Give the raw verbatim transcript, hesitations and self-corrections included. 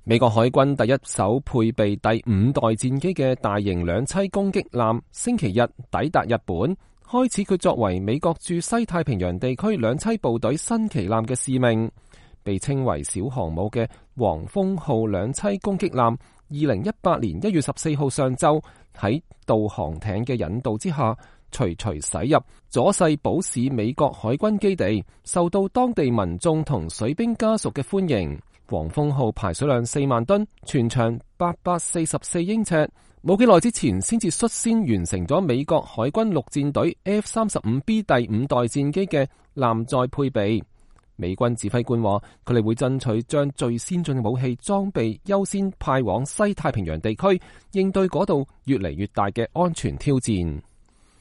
美國海軍第一艘配備第五代戰機嘅大型兩棲攻擊艦星期日抵達日本，開始佢作為美國駐西太平洋地區兩棲部隊新旗艦嘅使命。被稱為小航母嘅黃蜂號兩棲攻擊艦，二零一八年一月十四號上晝喺導航艇嘅引導之下，徐徐駛入佐世保市美國海軍基地，受到當地民眾同水兵家屬嘅歡迎。黃蜂號排水量四萬噸，全長八百四十四英尺，冇幾耐之前先至率先完成咗美國海軍陸戰隊 F 三十五 B 第五代戰機嘅艦載配備。美軍指揮官話，佢哋會爭取將最先進嘅武器裝備優先派往西太平洋地區，應對嗰度越嚟越大嘅安全挑戰。